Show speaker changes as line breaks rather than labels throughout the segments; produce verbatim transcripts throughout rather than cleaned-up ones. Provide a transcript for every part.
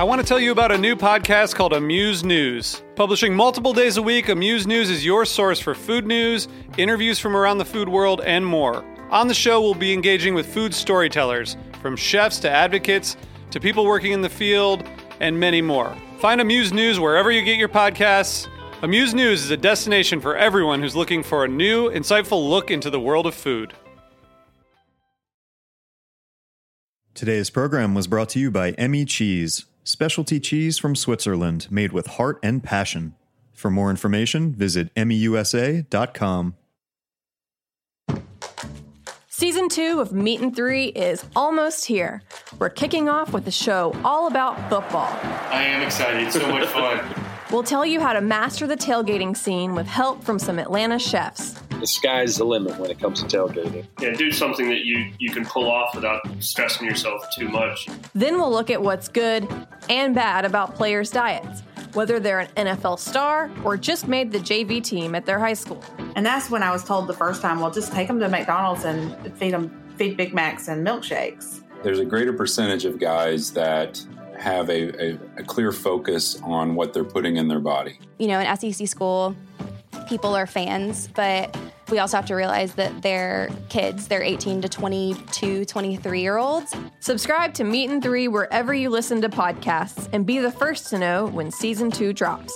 I want to tell you about a new podcast called Amuse News. Publishing multiple days a week, Amuse News is your source for food news, interviews from around the food world, and more. On the show, we'll be engaging with food storytellers, from chefs to advocates to people working in the field, and many more. Find Amuse News wherever you get your podcasts. Amuse News is a destination for everyone who's looking for a new, insightful look into the world of food.
Today's program was brought to you by Emmy Cheese, specialty cheese from Switzerland made with heart and passion. For more information, visit emmy u s a dot com.
Season two of Meat and Three is almost here. We're kicking off with a show all about football.
I am excited. It's so much fun.
We'll tell you how to master the tailgating scene with help from some Atlanta chefs.
The sky's the limit when it comes to tailgating.
Yeah, do something that you, you can pull off without stressing yourself too much.
Then we'll look at what's good and bad about players' diets, whether they're an N F L star or just made the J V team at their high school.
And that's when I was told the first time, well, just take them to McDonald's and feed them, feed Big Macs and milkshakes.
There's a greater percentage of guys that have a, a, a clear focus on what they're putting in their body.
You know, in S E C school, people are fans, but we also have to realize that they're kids. They're eighteen to twenty-two, twenty-three-year-olds.
Subscribe to Meat and Three wherever you listen to podcasts and be the first to know when season two drops.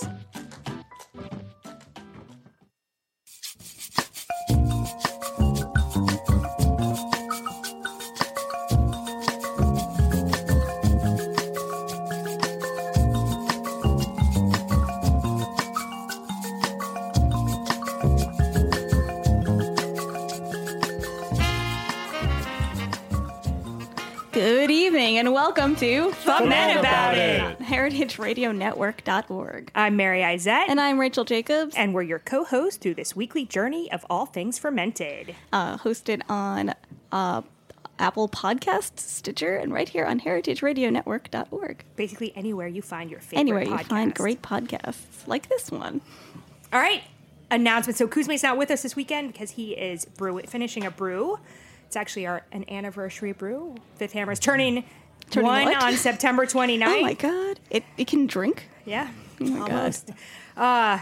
Good evening and welcome to
Fuck Men About It,
heritage radio network dot org.
I'm Mary Izette.
And I'm Rachel Jacobs.
And we're your co-hosts through this weekly journey of all things fermented.
Uh, hosted on uh, Apple Podcasts, Stitcher, and right here on heritage radio network dot org.
Basically anywhere you find your favorite
Anywhere
podcast.
you find great podcasts like this one.
All right, announcement. So Kuzme's not with us this weekend because he is brew- finishing a brew. It's actually our an anniversary brew. Fifth Hammer is turning,
turning
one
what?
on September twenty-ninth.
Oh my God. It it can drink?
Yeah.
Oh my
almost. God. Uh,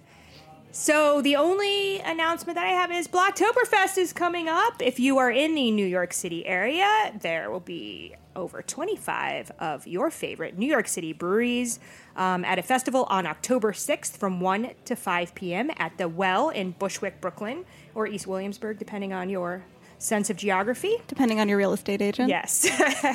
so the only announcement that I have is Blocktoberfest is coming up. If you are in the New York City area, there will be over twenty-five of your favorite New York City breweries um, at a festival on October sixth from one to five p.m. at the Well in Bushwick, Brooklyn, or East Williamsburg, depending on your sense of geography.
Depending on your real estate agent.
Yes.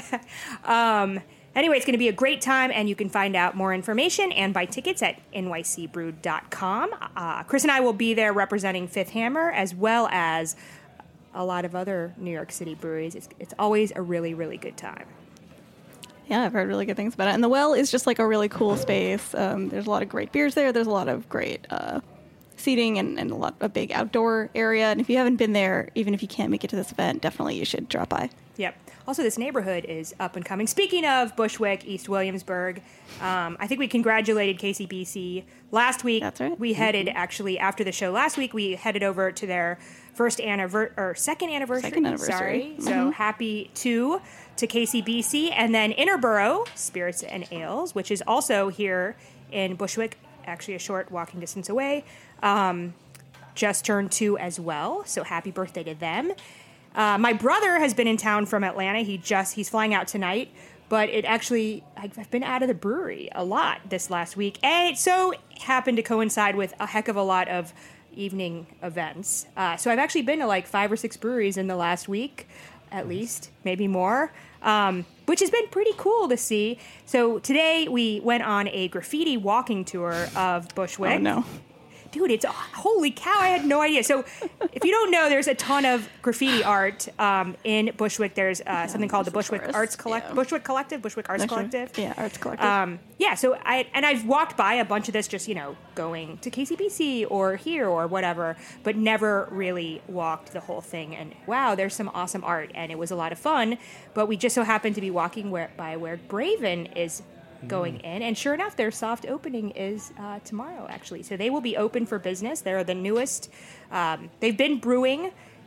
um, anyway, it's going to be a great time, and you can find out more information and buy tickets at n y c brew dot com. Uh, Chris and I will be there representing Fifth Hammer, as well as a lot of other New York City breweries. It's, it's always a really, really good time.
Yeah, I've heard really good things about it. And the Well is just like a really cool space. Um, there's a lot of great beers there. There's a lot of great uh, seating and, and a lot a big outdoor area. And if you haven't been there, even if you can't make it to this event, definitely you should drop by.
Yep. Also, this neighborhood is up and coming. Speaking of Bushwick, East Williamsburg, um, I think we congratulated K C B C last week.
That's right.
We headed, actually, after the show last week, we headed over to their first anniversary, or second anniversary.
Second anniversary.
Sorry. Mm-hmm. So happy to, to K C B C. And then Interborough Spirits and Ales, which is also here in Bushwick, actually a short walking distance away, um, just turned two as well. So happy birthday to them. Uh, my brother has been in town from Atlanta. He just he's flying out tonight, but it actually I've been out of the brewery a lot this last week, and it so happened to coincide with a heck of a lot of evening events. Uh, so I've actually been to like five or six breweries in the last week, at least, maybe more, um, which has been pretty cool to see. So today we went on a graffiti walking tour of Bushwick.
Oh no.
Dude, it's holy cow! I had no idea. So, if you don't know, there's a ton of graffiti art um, in Bushwick. There's uh, yeah, something called the Bushwick Arts Collective, yeah. Bushwick Collective, Bushwick Arts
Actually,
Collective.
Yeah, Arts Collective.
Um, yeah. So I and I've walked by a bunch of this, just you know, going to K C B C or here or whatever, but never really walked the whole thing. And wow, there's some awesome art, and it was a lot of fun. But we just so happened to be walking where, by where Braven is going in, and sure enough, their soft opening is uh, tomorrow, actually. So they will be open for business. They're the newest. Um, they've been brewing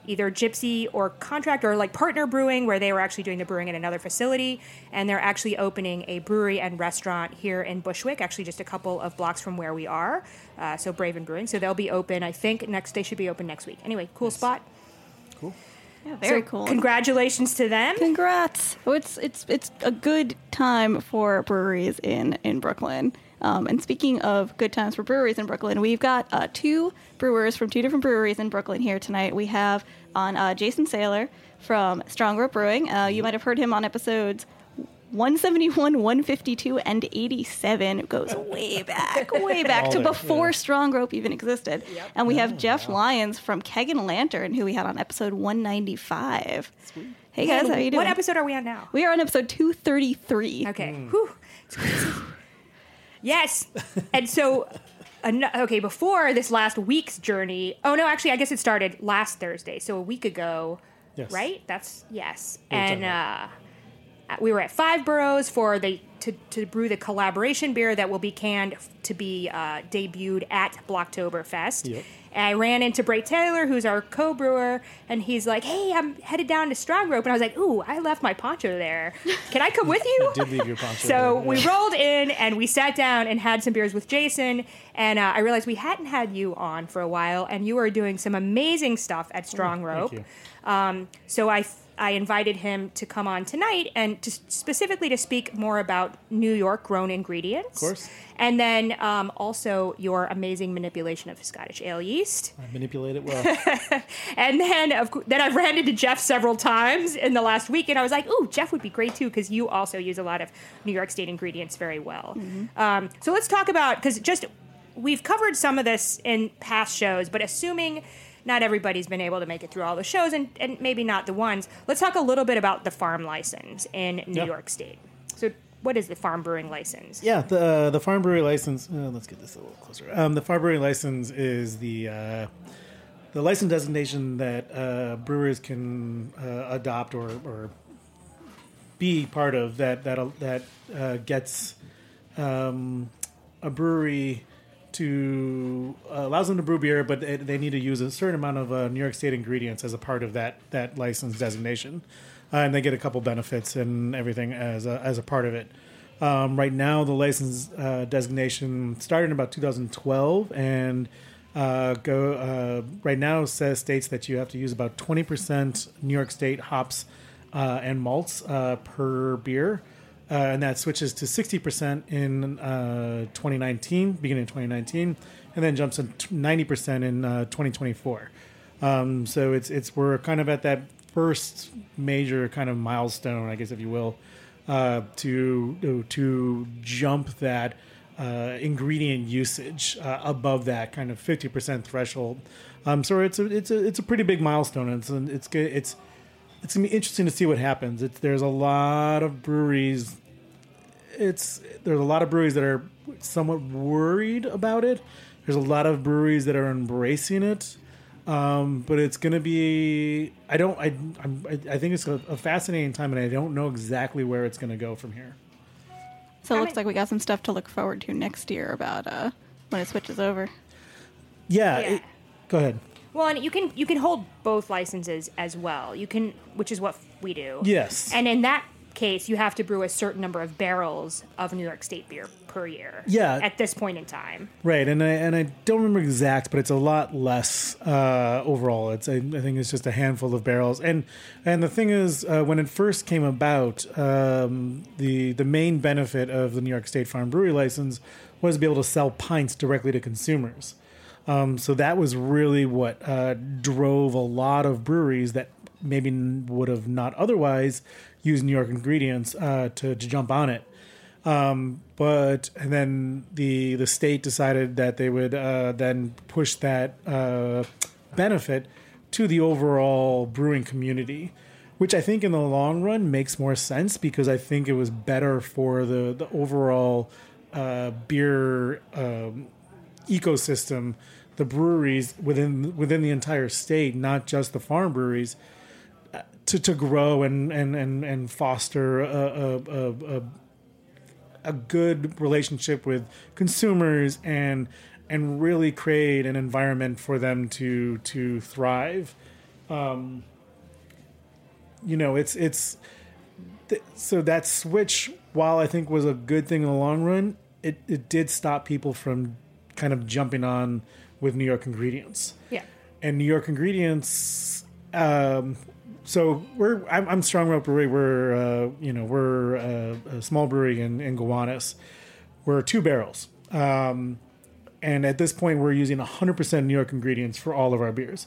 either Gypsy or contract or like partner brewing, where they were actually doing the brewing at another facility. And they're actually opening a brewery and restaurant here in Bushwick, actually just a couple of blocks from where we are. Uh, so Braven Brewing. So they'll be open, I think, next, they should be open next week. Anyway, cool nice. Spot.
Cool.
Yeah, very
so
cool.
Congratulations to them.
Congrats. Oh, it's it's it's a good time for breweries in, in Brooklyn. Um, and speaking of good times for breweries in Brooklyn, we've got uh, two brewers from two different breweries in Brooklyn here tonight. We have on uh, Jason Saylor from Strong Rope Brewing. Uh, you might have heard him on episodes one seventy-one, one fifty-two, and eighty-seven. It goes way back, way back to before yeah. Strong Rope even existed. Yep. And we have oh, Jeff wow. Lyons from Keg and Lantern, who we had on episode one ninety-five. Sweet. Hey guys, how you doing?
What episode are we on now?
We are on episode two thirty-three.
Okay. Mm. Whew. Yes. And so, okay, before this last week's journey, oh no, actually, I guess it started last Thursday, so a week ago, yes. right? That's, yes. And uh, we were at Five Boroughs for the to, to brew the collaboration beer that will be canned to be uh, debuted at Blocktoberfest. Yep. And I ran into Bray Taylor, who's our co-brewer, and he's like, hey, I'm headed down to Strong Rope. And I was like, ooh, I left my poncho there. Can I come with you?
I did leave your poncho
So
there, yeah.
we rolled in, and we sat down and had some beers with Jason. And uh, I realized we hadn't had you on for a while, and you were doing some amazing stuff at Strong Rope.
Thank you.
Um, so I... I invited him to come on tonight and to specifically to speak more about New York grown ingredients.
Of course.
And then um, also your amazing manipulation of Scottish ale yeast.
I manipulate it well.
And then of co- then I've ran into Jeff several times in the last week, and I was like, ooh, Jeff would be great too, because you also use a lot of New York State ingredients very well. Mm-hmm. Um, so let's talk about, because just we've covered some of this in past shows, but assuming not everybody's been able to make it through all the shows, and, and maybe not the ones. Let's talk a little bit about the farm license in New yeah. York State. So what is the farm brewing license?
Yeah, the uh, the farm brewery license, uh, let's get this a little closer. Um, the farm brewing license is the uh, the license designation that uh, brewers can uh, adopt or, or be part of that, that, that uh, gets um, a brewery to uh, allows them to brew beer, but they, they need to use a certain amount of uh, New York State ingredients as a part of that that license designation, uh, and they get a couple benefits and everything as a, as a part of it. Um, right now, the license uh, designation started in about two thousand twelve, and uh, go uh, right now says states that you have to use about twenty percent New York State hops uh, and malts uh, per beer. Uh, and that switches to sixty percent in uh, twenty nineteen, beginning of twenty nineteen, and then jumps to ninety percent in uh, twenty twenty-four. Um, so it's it's we're kind of at that first major kind of milestone, I guess, if you will, uh, to to jump that uh, ingredient usage uh, above that kind of fifty percent threshold. Um, so it's a it's a it's a pretty big milestone. And it's it's it's it's gonna be interesting to see what happens. It's there's a lot of breweries. It's there's a lot of breweries that are somewhat worried about it. There's a lot of breweries that are embracing it, um, but it's going to be. I don't. I I'm, I think it's a, a fascinating time, and I don't know exactly where it's going to go from here.
So it looks like we got some stuff to look forward to next year about uh, when it switches over.
Yeah.
yeah.
It, go ahead.
Well, and you can you can hold both licenses as well. You can, which is what we do.
Yes.
And in that case, you have to brew a certain number of barrels of New York State beer per year.
Yeah.
At this point in time.
Right, and I and I don't remember exact, but it's a lot less uh, overall. It's I, I think it's just a handful of barrels. And and the thing is, uh, when it first came about, um, the the main benefit of the New York State Farm Brewery license was to be able to sell pints directly to consumers. Um, so that was really what uh, drove a lot of breweries that maybe would have not otherwise used New York ingredients uh, to, to jump on it. Um, but and then the the state decided that they would uh, then push that uh, benefit to the overall brewing community, which I think in the long run makes more sense because I think it was better for the the overall uh, beer um, ecosystem, the breweries within within the entire state, not just the farm breweries, to, to grow and, and, and, and foster a, a, a, a good relationship with consumers and and really create an environment for them to to thrive Um, you know, it's it's th- so that switch, while I think was a good thing in the long run, it, it did stop people from kind of jumping on with New York Ingredients.
Yeah.
And New York Ingredients, um, so we're I'm, I'm Strong Rope Brewery. We're uh, you know we're a, a small brewery in, in Gowanus. We're two barrels, um, and at this point we're using one hundred percent New York Ingredients for all of our beers.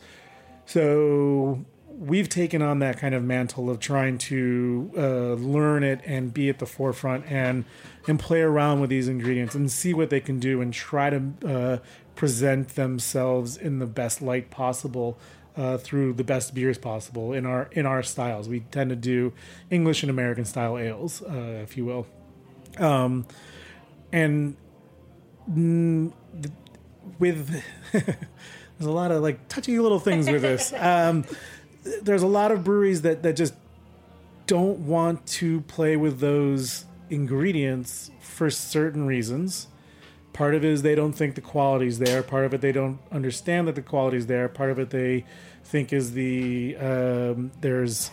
So we've taken on that kind of mantle of trying to uh, learn it and be at the forefront and and play around with these ingredients and see what they can do and try to uh, present themselves in the best light possible uh, through the best beers possible in our in our styles. We tend to do English and American style ales, uh, if you will, um, and mm, with there's a lot of like touchy little things with this. Um, there's a lot of breweries that, that just don't want to play with those ingredients for certain reasons. Part of it is they don't think the quality's there. Part of it they don't understand that the quality's there. Part of it they think is the um, there's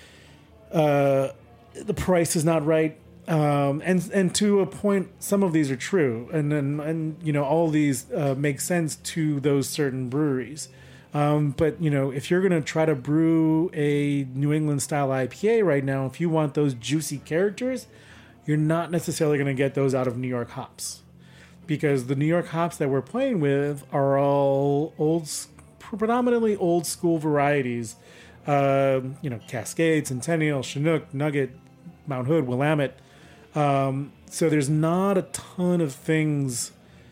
uh, the price is not right. Um, and and to a point, some of these are true, and and, and you know all these uh, make sense to those certain breweries. Um, but, you know, if you're going to try to brew a New England style I P A right now, if you want those juicy characters, you're not necessarily going to get those out of New York hops. Because the New York hops that we're playing with are all old, predominantly old school varieties. Uh, you know, Cascade, Centennial, Chinook, Nugget, Mount Hood, Willamette. Um, so there's not a ton of things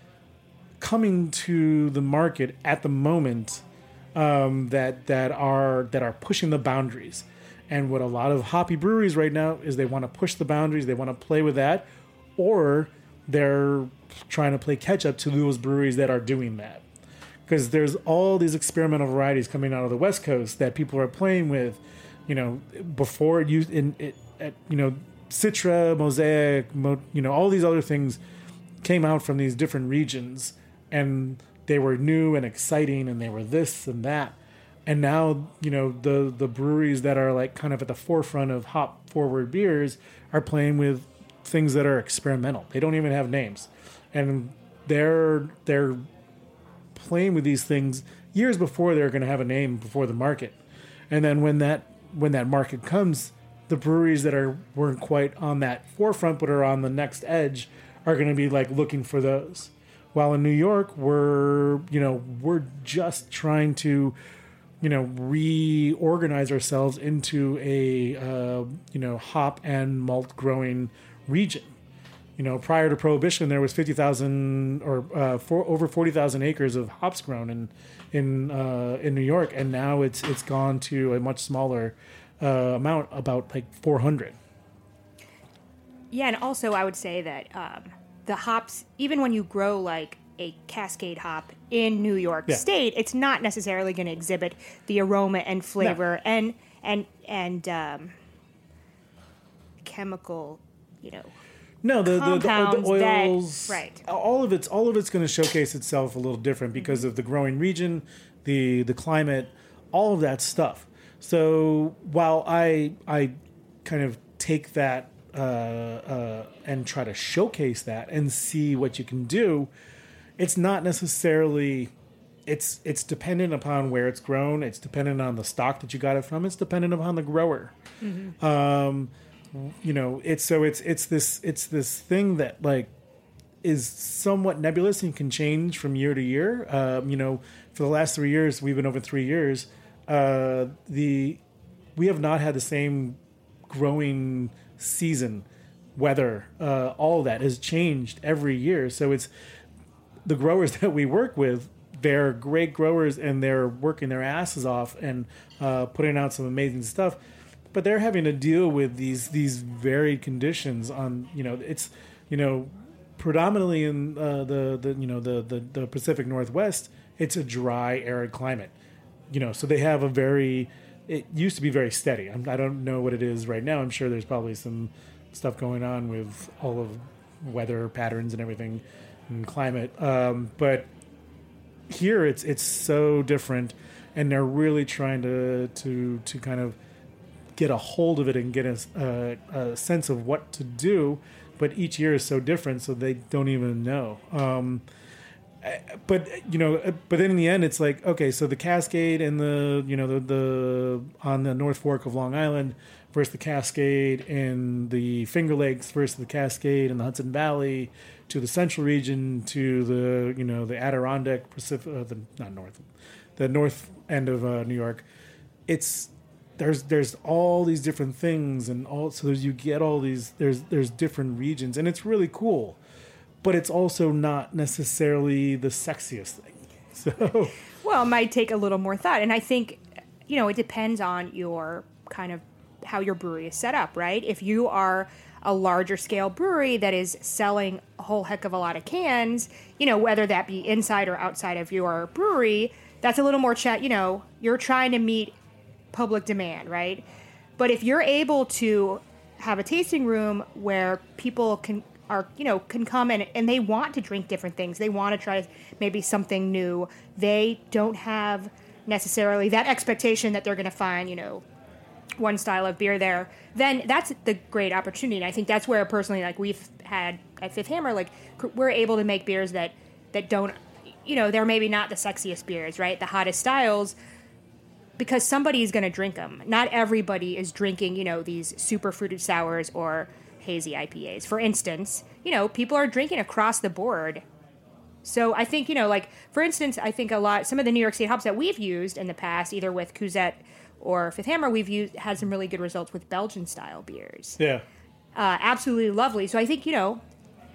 coming to the market at the moment Um, that that are that are pushing the boundaries. And what a lot of hoppy breweries right now is they want to push the boundaries, they want to play with that, or they're trying to play catch up to those breweries that are doing that. Because there's all these experimental varieties coming out of the West Coast that people are playing with, you know, before it used in it, at, you know, Citra, Mosaic, Mo, you know, all these other things came out from these different regions, and they were new and exciting, and they were this and that. And now, you know, the the breweries that are like kind of at the forefront of hop forward beers are playing with things that are experimental. They don't even have names, and they're they're playing with these things years before they're going to have a name before the market. And then when that when that market comes, the breweries that are weren't quite on that forefront but are on the next edge are going to be like looking for those. While in New York, we're, you know, we're just trying to, you know, reorganize ourselves into a, uh, you know, hop and malt growing region. You know, prior to Prohibition, there was fifty thousand or uh, for, over forty thousand acres of hops grown in in uh, in New York, and now it's it's gone to a much smaller uh, amount, about like four hundred.
Yeah, and also I would say that um, the hops, even when you grow like a Cascade hop in New York
Yeah.
State, it's not necessarily going to exhibit the aroma and flavor
No.
and and and um, chemical, you know.
No, the the, the, the
compounds
oils,
that- right.
all of it's all of it's going to showcase itself a little different because of the growing region, the the climate, all of that stuff. So while I I kind of take that uh, uh, and try to showcase that and see what you can do, it's not necessarily. It's it's dependent upon where it's grown. It's dependent on the stock that you got it from. It's dependent upon the grower.
Mm-hmm.
Um, you know, it's so it's it's this it's this thing that like is somewhat nebulous and can change from year to year. Um, you know, for the last three years, we've been over three years. Uh, the we have not had the same growing season, weather, uh, all of that has changed every year. So it's the growers that we work with. They're great growers and they're working their asses off and uh, putting out some amazing stuff. But they're having to deal with these these varied conditions on, you know, it's, you know, predominantly in uh, the, the, you know, the, the, the Pacific Northwest, it's a dry, arid climate. You know, so they have a very, it used to be very steady. I'm, I don't know what it is right now. I'm sure there's probably some stuff going on with all of weather patterns and everything and climate. Um, but here it's it's so different. and they're really trying to to to kind of get a hold of it and get a, a, a sense of what to do. But each year is so different, so they don't even know. Um, but you know, but then in the end, it's like, okay, so the Cascade and the you know the the on the North Fork of Long Island versus the Cascade in the Finger Lakes versus the Cascade in the Hudson Valley, to the Central Region, to the you know the Adirondack Pacific, uh, the not North, the North end of uh, New York. It's there's there's all these different things, and all so there's, you get all these there's there's different regions, and it's really cool, but it's also not necessarily the sexiest thing. So
well, it might take a little more thought, and I think you know it depends on your kind of how your brewery is set up, right? If you are a larger scale brewery that is selling a whole heck of a lot of cans, you know, whether that be inside or outside of your brewery, that's a little more chat, you know, you're trying to meet public demand, right? But if you're able to have a tasting room where people can are, you know, can come and, and they want to drink different things, they want to try maybe something new, they don't have necessarily that expectation that they're going to find, you know, one style of beer there, then that's the great opportunity. And I think that's where personally, like we've had at Fifth Hammer, like we're able to make beers that, that don't, you know, they're maybe not the sexiest beers, right? The hottest styles, because somebody's going to drink them. Not everybody is drinking, you know, these super fruited sours or hazy I P As. For instance, you know, people are drinking across the board. So I think, you know, like, for instance, I think a lot, some of the New York State hops that we've used in the past, either with Couzette or Fifth Hammer, we've used had some really good results with Belgian-style beers.
Yeah.
Uh, absolutely lovely. So I think, you know,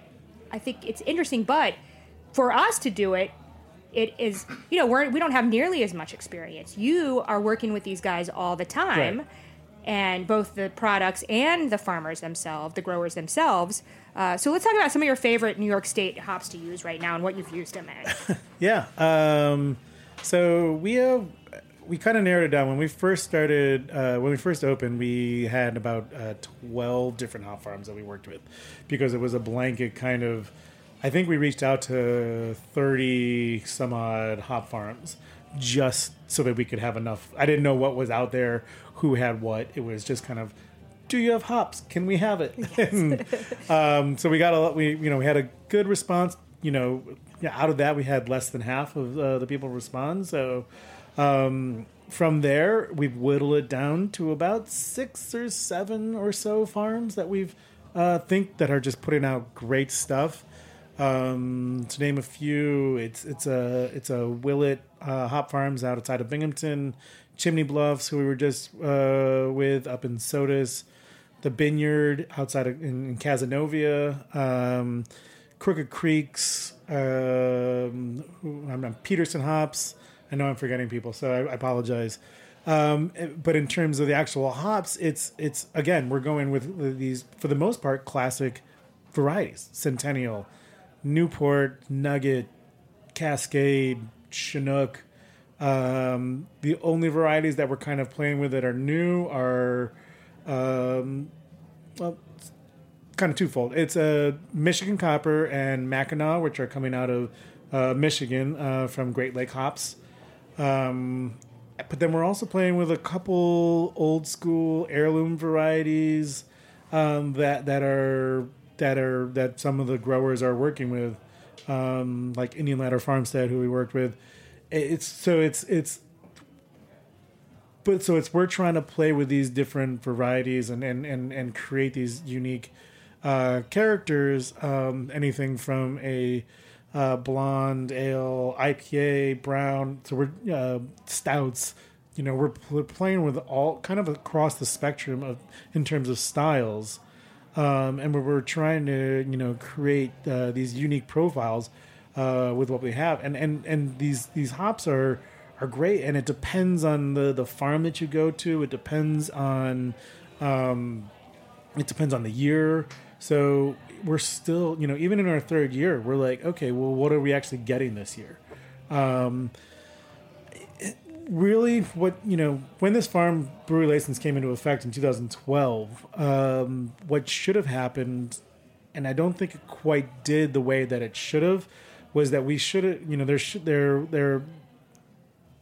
I think it's interesting. But for us to do it, it is, you know, we're, we don't have nearly as much experience. You are working with these guys all the time, right. And both the products and the farmers themselves, the growers themselves. Uh, so let's talk about some of your favorite New York State hops to use right now and what you've used them in.
Yeah. Um, so we have... We kind of narrowed it down when we first started. Uh, when we first opened, we had about uh, twelve different hop farms that we worked with, because it was a blanket kind of. I think we reached out to thirty some odd hop farms just so that we could have enough. I didn't know what was out there, who had what. It was just kind of, do you have hops? Can we have it? Yes. and, um, so we got a lot. We you know we had a good response. You know, out of that we had less than half of uh, the people respond. So. Um, from there, we've whittled it down to about six or seven or so farms that we've uh, think that are just putting out great stuff. Um, to name a few, it's it's a it's a Willet uh, Hop Farms outside of Binghamton, Chimney Bluffs, who we were just uh, with up in Sodus, the Vineyard outside of in, in Cazenovia, um, Crooked Creeks, um, who, I'm not, Peterson Hops. I know I'm forgetting people, so I, I apologize. Um, but in terms of the actual hops, it's it's again we're going with these for the most part classic varieties: Centennial, Newport, Nugget, Cascade, Chinook. Um, the only varieties that we're kind of playing with that are new are um, well, kind of twofold. It's a uh, Michigan Copper and Mackinac, which are coming out of uh, Michigan uh, from Great Lake Hops. Um, but then we're also playing with a couple old school heirloom varieties um, that that are that are that some of the growers are working with, um, like Indian Ladder Farmstead, who we worked with. It's so it's it's. But so it's we're trying to play with these different varieties and and and, and create these unique uh, characters. Um, anything from a Uh, blonde ale, I P A, brown. So we're uh, stouts. You know, we're, we're playing with all kind of across the spectrum of in terms of styles, um, and we're, we're trying to you know create uh, these unique profiles uh, with what we have. And and and these these hops are are great. And it depends on the the farm that you go to. It depends on um, it depends on the year. So we're still, you know, even in our third year, we're like, okay, well, what are we actually getting this year? Um, it, really, what, you know, when this farm brewery license came into effect in two thousand twelve, um, what should have happened, and I don't think it quite did the way that it should have, was that we should have, you know, there should, there, there,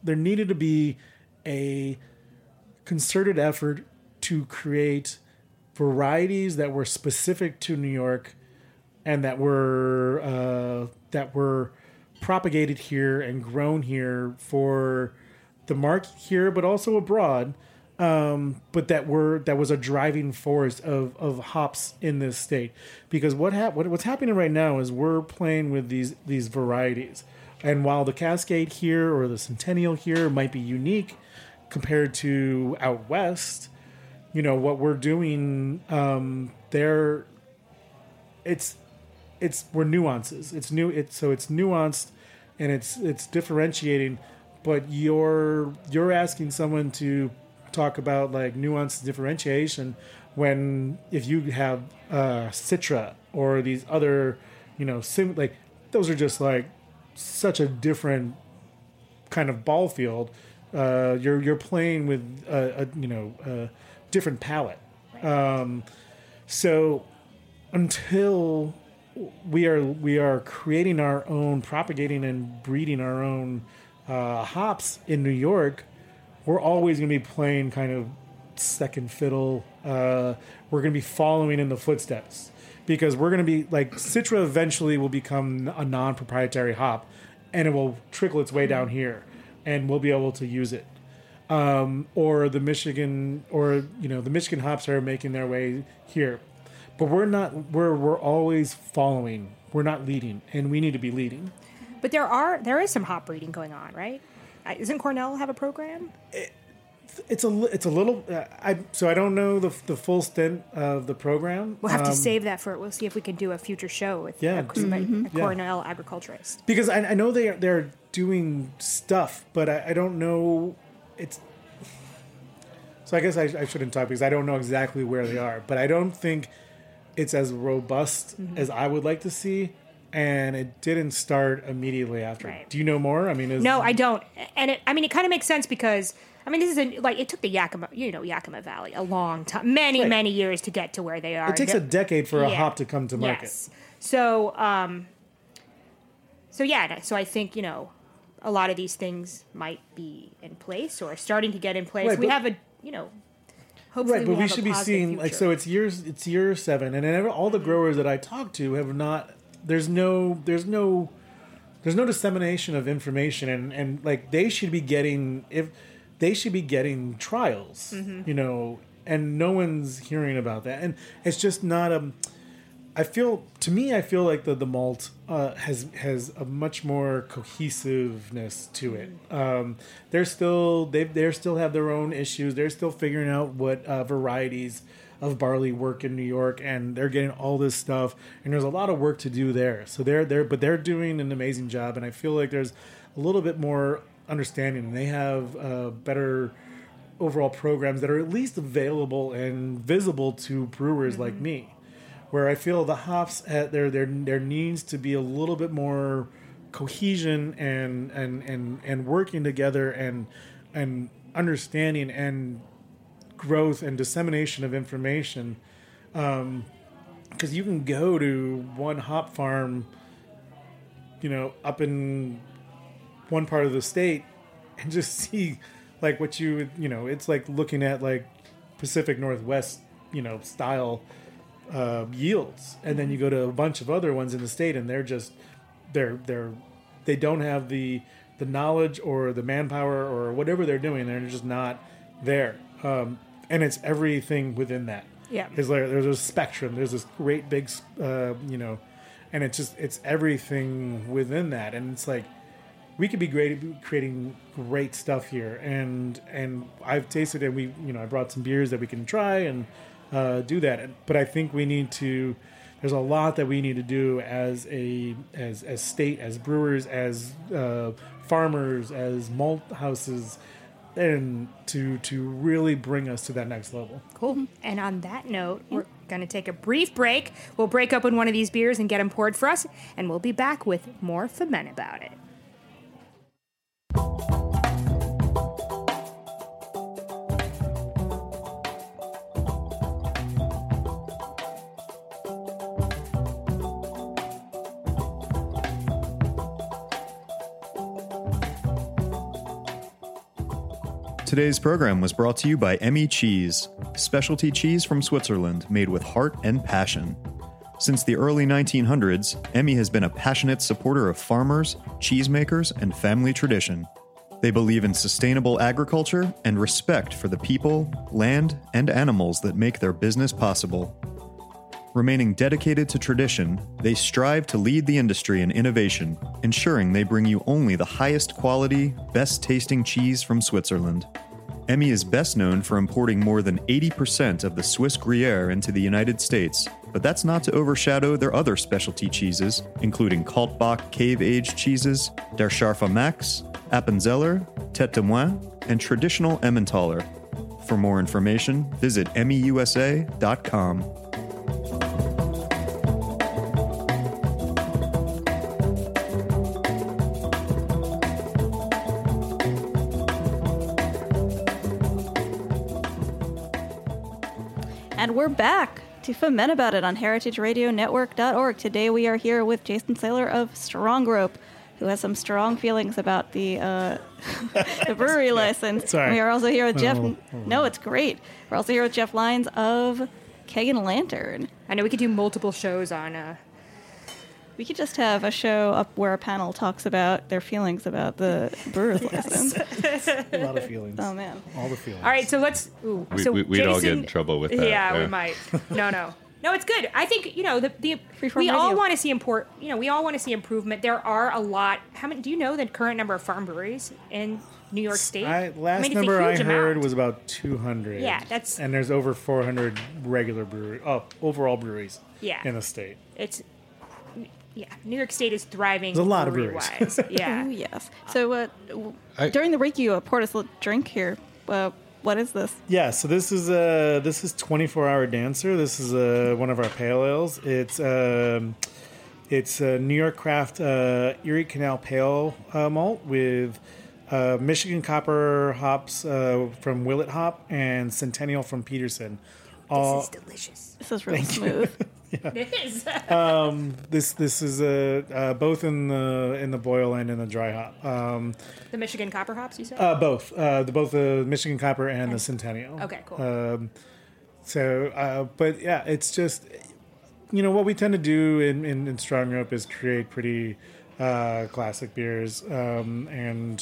there needed to be a concerted effort to create varieties that were specific to New York and that were uh, that were propagated here and grown here for the market here, but also abroad. Um, but that were that was a driving force of, of hops in this state, because what, hap- what what's happening right now is we're playing with these these varieties, and while the Cascade here or the Centennial here might be unique compared to out west, you know what we're doing um, there. It's it's we're nuances. It's new. It's so it's nuanced, and it's it's differentiating. But you're you're asking someone to talk about like nuanced differentiation when if you have uh, Citra or these other, you know, sim- like those are just like such a different kind of ball field. Uh, you're you're playing with a, a you know a different palette. Um, so until we are we are creating our own, propagating and breeding our own uh, hops in New York, we're always going to be playing kind of second fiddle. Uh, we're going to be following in the footsteps because we're going to be like Citra eventually will become a non-proprietary hop, and it will trickle its way down here, and we'll be able to use it. Um, or the Michigan, or you know, the Michigan hops are making their way here, but we're not. We're we're always following. We're not leading, and we need to be leading.
But there are there is some hop breeding going on, right? Isn't Cornell have a program?
It, it's a it's a little. Uh, I so I don't know the the full stint of the program.
We'll have
um,
to save that for. We'll see if we can do a future show with
yeah,
a,
mm-hmm.
a Cornell yeah. agriculturist.
Because I, I know they are, they're doing stuff, but I, I don't know. It's so I guess I, I shouldn't talk because I don't know exactly where they are. But I don't think it's as robust mm-hmm. as I would like to see. And it didn't start immediately after. Right. Do you know more? I mean, is,
no, I don't. And it, I mean, it kind of makes sense because I mean, this is a, like it took the Yakima, you know, Yakima Valley a long time, many, right. many years to get to where they are.
It takes
They're,
a decade for
yeah.
a hop to come to market.
Yes. So, um, so yeah. So I think you know, a lot of these things might be in place or starting to get in place.
Right,
we
but,
have a, you know. Hopefully
right, but
we,
we should be seeing
future.
like so. It's years. It's year seven, and then all the growers that I talk to have not. There's no, there's no, there's no dissemination of information, and, and like they should be getting if they should be getting trials, mm-hmm. you know, and no one's hearing about that, and it's just not a. I feel to me, I feel like the the malt uh, has has a much more cohesiveness to it. Um, they're still they they still have their own issues. They're still figuring out what uh, varieties of barley work in New York, and they're getting all this stuff, and there's a lot of work to do there. So they're there, but they're doing an amazing job, and I feel like there's a little bit more understanding, and they have uh, better overall programs that are at least available and visible to brewers mm-hmm. like me. Where I feel the hops at there there there needs to be a little bit more cohesion and and and and working together and and understanding and growth and dissemination of information, um, because you can go to one hop farm, you know, up in one part of the state and just see like what you you know it's like looking at like Pacific Northwest you know style uh, yields, and then you go to a bunch of other ones in the state and they're just they're they're they don't have the the knowledge or the manpower or whatever they're doing. They're just not there. Um, and it's everything within that.
Yeah.
There's like, there's a spectrum. There's this great big, uh, you know, and it's just, it's everything within that. And it's like, we could be great creating great stuff here. And, and I've tasted it. We, you know, I brought some beers that we can try and uh, do that. But I think we need to, there's a lot that we need to do as a, as, as state, as brewers, as uh, farmers, as malt houses, and to to really bring us to that next level.
Cool. And on that note, we're going to take a brief break. We'll break open one of these beers and get them poured for us, and we'll be back with more Ferment About It.
Today's program was brought to you by Emmy Cheese, specialty cheese from Switzerland made with heart and passion. Since the early nineteen hundreds, Emmy has been a passionate supporter of farmers, cheesemakers, and family tradition. They believe in sustainable agriculture and respect for the people, land, and animals that make their business possible. Remaining dedicated to tradition, they strive to lead the industry in innovation, ensuring they bring you only the highest quality, best tasting cheese from Switzerland. Emmy is best known for importing more than eighty percent of the Swiss Gruyere into the United States, but that's not to overshadow their other specialty cheeses, including Kaltbach cave-aged cheeses, Der Scharfe Max, Appenzeller, Tête de Moine, and traditional Emmentaler. For more information, visit emmy u s a dot com.
And we're back to Foment About It on heritage radio network dot org. Today we are here with Jason Saylor of Strong Rope, who has some strong feelings about the uh, the brewery license.
Sorry.
We are also here with Jeff.
Oh, oh.
No, it's great. We're also here with Jeff Lyons of Keg and Lantern.
I know we could do multiple shows on. Uh...
We could just have a show up where a panel talks about their feelings about the brewer's license.
A lot of feelings.
Oh man,
all the feelings.
All right, so let's. Ooh,
We,
so
we, we'd
Jason,
all get in trouble with that.
Yeah, we might. No, no, no. It's good. I think you know the the
Freeform
we all
radio.
want to see import. You know, we all want to see improvement. There are a lot. How many? Do you know the current number of farm breweries in New York State?
I, last
I mean, it's
number
a
I
huge
heard
amount.
was about two hundred.
Yeah, that's-
and there's over four hundred regular brewery, oh, overall breweries.
Yeah.
in the state.
It's yeah. New York State is thriving.
There's a lot of
brewery-wise. Yeah.
Ooh, yes. So uh, w-
I-
during the break, you uh, poured us a little drink here. Uh, what is this?
Yeah, so this is uh this is twenty-four hour Dancer. This is uh, one of our pale ales. It's um, it's a New York Craft uh, Erie Canal Pale uh, malt with uh, Michigan Copper hops uh, from Willet Hop and Centennial from Peterson. All,
This is delicious.
This is really smooth.
It is.
um, this this is uh, uh, both in the in the boil and in the dry hop. Um,
The Michigan Copper hops, you said?
uh, both uh, the both the Michigan Copper and the Centennial.
Okay, cool.
Um, so, uh, but yeah, it's just you know what we tend to do in in, in Strong Rope is create pretty uh, classic beers, um, and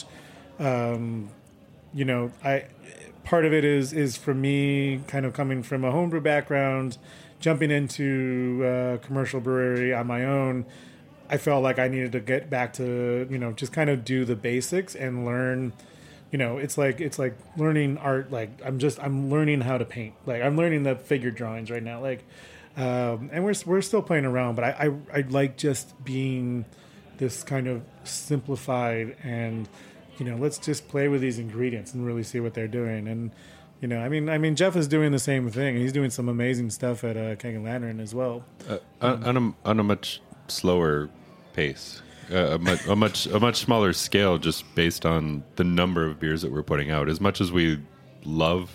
um, you know I part of it is is for me kind of coming from a homebrew background. Jumping into uh, commercial brewery on my own, I felt like I needed to get back to, you know, just kind of do the basics and learn, you know, it's like it's like learning art. Like I'm just I'm learning how to paint. Like I'm learning the figure drawings right now. Like, um, and we're we're still playing around, but I, I I like just being this kind of simplified and, you know, let's just play with these ingredients and really see what they're doing. And you know, I mean, I mean, Jeff is doing the same thing. He's doing some amazing stuff at uh, Keg and Lantern as well.
Uh, on, on, a, on a much slower pace, uh, a, much, a much a much smaller scale, just based on the number of beers that we're putting out. As much as we love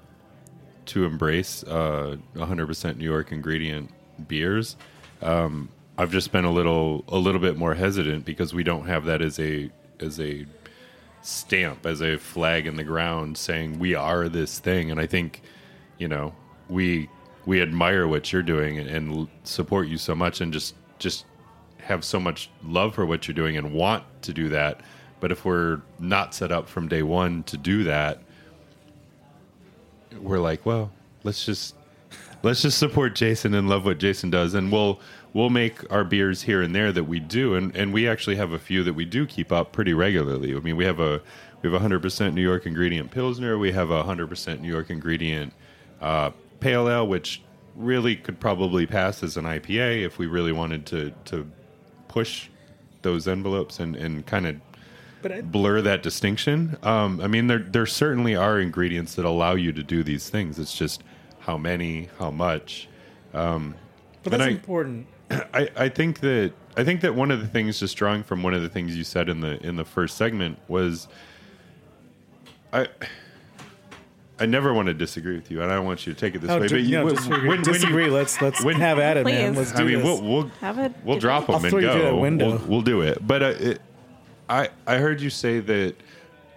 to embrace uh, one hundred percent New York ingredient beers, um, I've just been a little a little bit more hesitant because we don't have that as a as a stamp, as a flag in the ground saying we are this thing. And I think, you know, we we admire what you're doing and, and support you so much, and just just have so much love for what you're doing and want to do that. But if we're not set up from day one to do that, we're like, well, let's just let's just support Jason and love what Jason does, and we'll we'll make our beers here and there that we do, and, and we actually have a few that we do keep up pretty regularly. I mean, we have a we have a hundred percent New York ingredient Pilsner, we have a hundred percent New York ingredient uh, Pale Ale, which really could probably pass as an I P A if we really wanted to to push those envelopes and, and kind of
But I-
blur that distinction. Um, I mean, there there certainly are ingredients that allow you to do these things. It's just how many, how much. Um,
But
and
that's
I,
important.
I, I think that I think that one of the things, just drawing from one of the things you said in the in the first segment, was I I never want to disagree with you, and I don't want you to take it this
Oh,
way.
di-
But you,
no,
when-
disagree.
when- when you-
Disagree. Let's- let's
when-
have at it, man.
Please.
Let's do
I mean,
this.
we'll we'll
Have it.
we'll
Give
drop
it-
them
I'll throw
and
you
go.
through that window.
We'll, we'll do it. But uh, it, I I heard you say that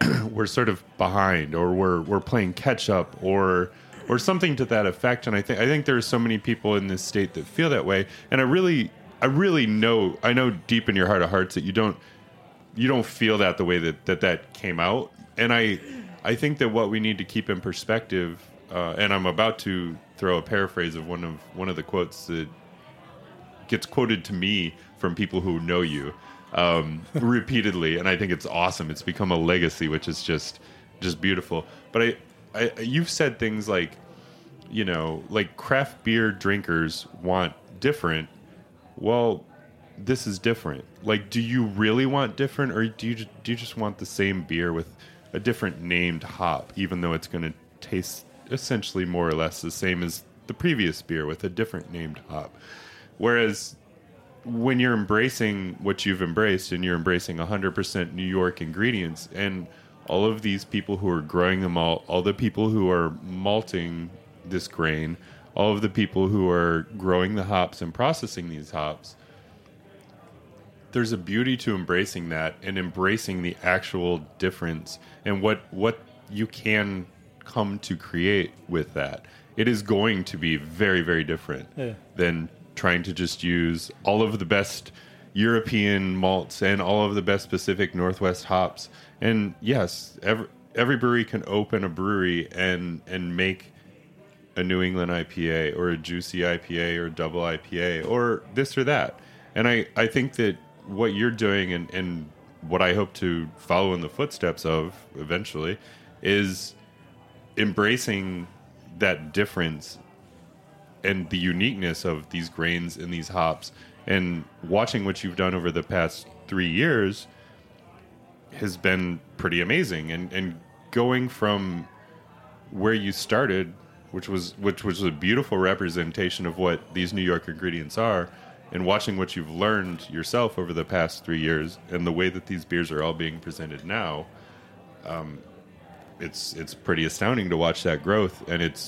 we're sort of behind, or we're we're playing catch up, or or something to that effect. And I think I think there are so many people in this state that feel that way. And I really I really know I know deep in your heart of hearts that you don't you don't feel that the way that that, that came out. And I I think that what we need to keep in perspective, uh, and I'm about to throw a paraphrase of one of one of the quotes that gets quoted to me from people who know you um, repeatedly, and I think it's awesome. It's become a legacy, which is just just beautiful. But I, I, you've said things like, you know, like craft beer drinkers want different. Well, this is different. Like, do you really want different, or do you do you just want the same beer with a different named hop, even though it's going to taste essentially more or less the same as the previous beer with a different named hop? Whereas when you're embracing what you've embraced, and you're embracing one hundred percent New York ingredients, and all of these people who are growing the malt, all the people who are malting this grain, all of the people who are growing the hops and processing these hops, there's a beauty to embracing that and embracing the actual difference and what what you can come to create with that. It is going to be very, very different yeah. than trying to just use all of the best European malts and all of the best Pacific Northwest hops. And yes, every, every brewery can open a brewery and and make a New England I P A or a juicy I P A or double I P A or this or that. And I, I think that what you're doing, and, and what I hope to follow in the footsteps of eventually, is embracing that difference and the uniqueness of these grains and these hops, and watching what you've done over the past three years has been pretty amazing. And, and going from where you started, which was which was a beautiful representation of what these New York ingredients are, and watching what you've learned yourself over the past three years and the way that these beers are all being presented now, um, it's it's pretty astounding to watch that growth, and it's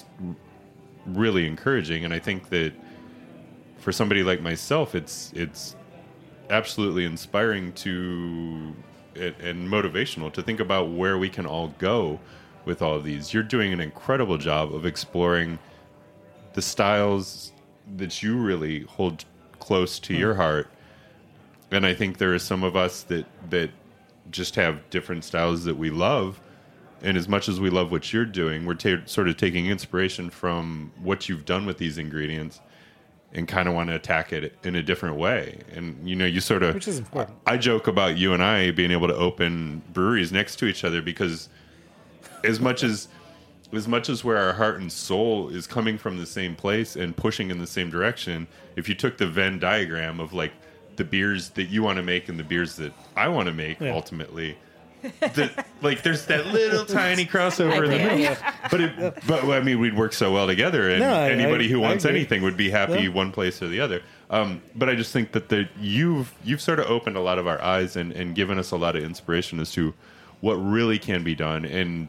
really encouraging. And I think that for somebody like myself, it's it's absolutely inspiring to and motivational to think about where we can all go with all of these. You're doing an incredible job of exploring the styles that you really hold close to your heart. And I think there are some of us that that just have different styles that we love. And as much as we love what you're doing, we're ta- sort of taking inspiration from what you've done with these ingredients and kind of want to attack it in a different way. And, you know, you sort of...
Which is important.
I joke about you and I being able to open breweries next to each other, because as much as as much as where our heart and soul is coming from the same place and pushing in the same direction, if you took the Venn diagram of, like, the beers that you want to make and the beers that I want to make, yeah. ultimately... The, like there's that little tiny crossover in the middle, but it, but I mean we'd work so well together, and
no, I,
anybody
I,
who wants
I
anything would be happy
yeah.
one place or the other. Um, but I just think that the you've you've sort of opened a lot of our eyes and, and given us a lot of inspiration as to what really can be done, and